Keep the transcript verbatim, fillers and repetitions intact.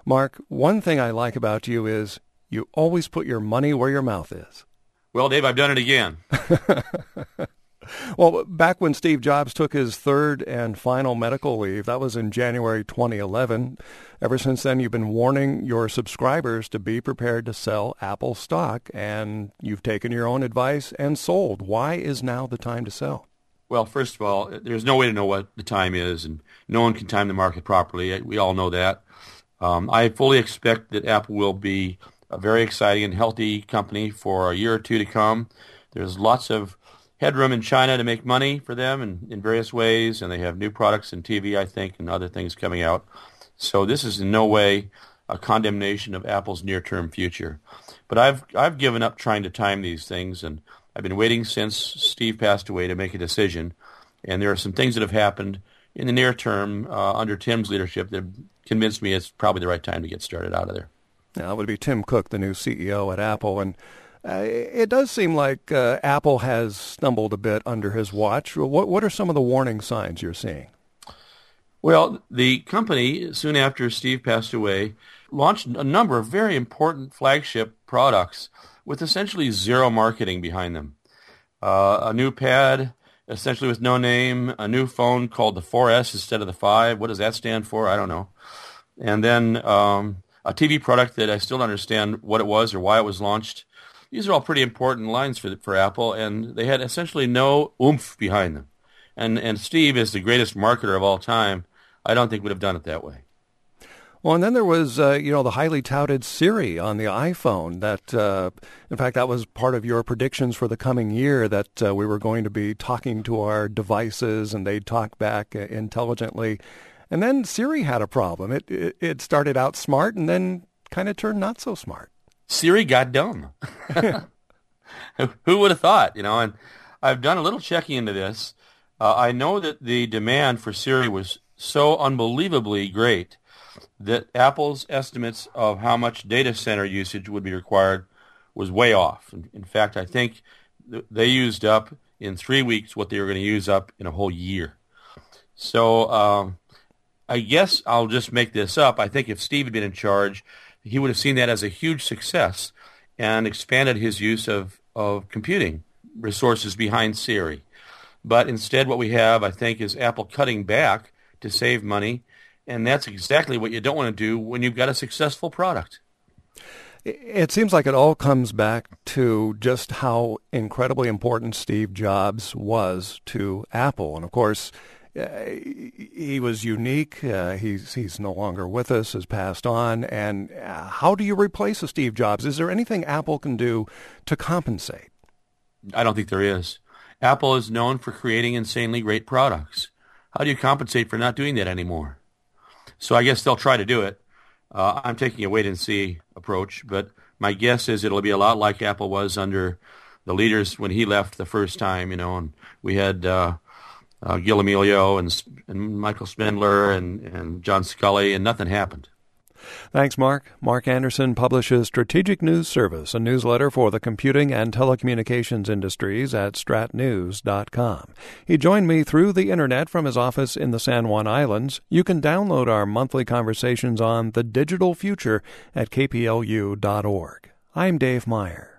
Mark, one thing I like about you is you always put your money where your mouth is. Well, Dave, I've done it again. Well, back when Steve Jobs took his third and final medical leave, that was in January twenty eleven. Ever since then, you've been warning your subscribers to be prepared to sell Apple stock, and you've taken your own advice and sold. Why is now the time to sell? Well, first of all, there's no way to know what the time is, and no one can time the market properly. We all know that. Um, I fully expect that Apple will be a very exciting and healthy company for a year or two to come. There's lots of headroom in China to make money for them in, in various ways, and they have new products in T V, I think, and other things coming out. So this is in no way a condemnation of Apple's near-term future. But I've I've given up trying to time these things, and I've been waiting since Steve passed away to make a decision. And there are some things that have happened in the near term uh, under Tim's leadership that have convinced me it's probably the right time to get started out of there. Now, that would be Tim Cook, the new C E O at Apple, and Uh, it does seem like uh, Apple has stumbled a bit under his watch. What what are some of the warning signs you're seeing? Well, the company, soon after Steve passed away, launched a number of very important flagship products with essentially zero marketing behind them. Uh, a new pad, essentially with no name, a new phone called the four S instead of the five. What does that stand for? I don't know. And then um, a T V product that I still don't understand what it was or why it was launched. These are all pretty important lines for for Apple, and they had essentially no oomph behind them. And and Steve is the greatest marketer of all time. I don't think would have done it that way. Well, and then there was, uh, you know, the highly touted Siri on the iPhone. That, uh, in fact, that was part of your predictions for the coming year, that uh, we were going to be talking to our devices and they'd talk back uh, intelligently. And then Siri had a problem. It, it it started out smart and then kind of turned not so smart. Siri got dumb. Who would have thought, you know? And I've done a little checking into this. Uh, I know that the demand for Siri was so unbelievably great that Apple's estimates of how much data center usage would be required was way off. In, in fact, I think th- they used up in three weeks what they were going to use up in a whole year. So um, I guess I'll just make this up. I think if Steve had been in charge, he would have seen that as a huge success and expanded his use of, of computing resources behind Siri. But instead what we have, I think, is Apple cutting back to save money, and that's exactly what you don't want to do when you've got a successful product. It seems like it all comes back to just how incredibly important Steve Jobs was to Apple. And, of course, Uh, he was unique. Uh, he's he's no longer with us, has passed on. And uh, how do you replace a Steve Jobs? Is there anything Apple can do to compensate? I don't think there is. Apple is known for creating insanely great products. How do you compensate for not doing that anymore? So I guess they'll try to do it. Uh, I'm taking a wait-and-see approach, but my guess is it'll be a lot like Apple was under the leaders when he left the first time, you know, and we had uh, Uh, Gil Amelio and, and Michael Spindler and, and John Scully, and nothing happened. Thanks, Mark. Mark Anderson publishes Strategic News Service, a newsletter for the computing and telecommunications industries at strat news dot com. He joined me through the Internet from his office in the San Juan Islands. You can download our monthly conversations on the digital future at k p l u dot org. I'm Dave Meyer.